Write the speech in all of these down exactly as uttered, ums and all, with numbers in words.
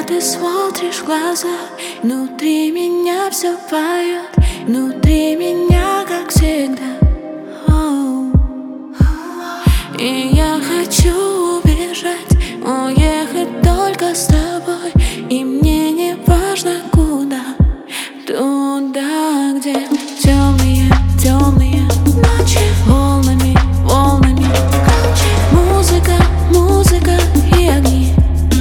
Когда ты смотришь в глаза, внутри меня все поет, внутри меня, как всегда. Оу. И я хочу убежать, уехать только с тобой, и мне не важно куда. Туда, где темные, темные ночи, волнами, волнами музыка, музыка и огни.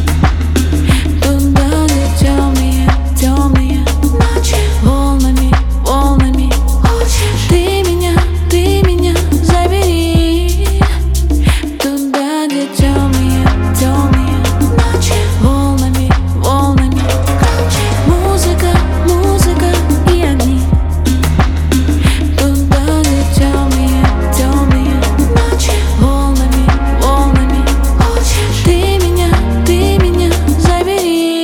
Туда, где темные, темные ночи, волнами, волнами ты меня, ты меня забери. Туда, где темные, темные ночи, волнами, волнами музыка, музыка и огни. Туда, где темные, темные ночи, волнами, волнами ты меня, ты меня забери.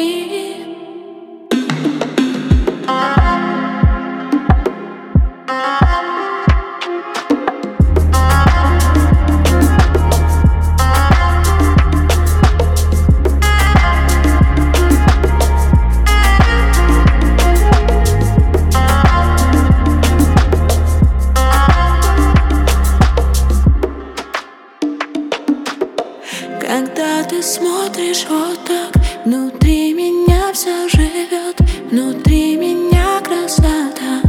Когда ты смотришь вот так, внутри меня все живет, внутри меня красота.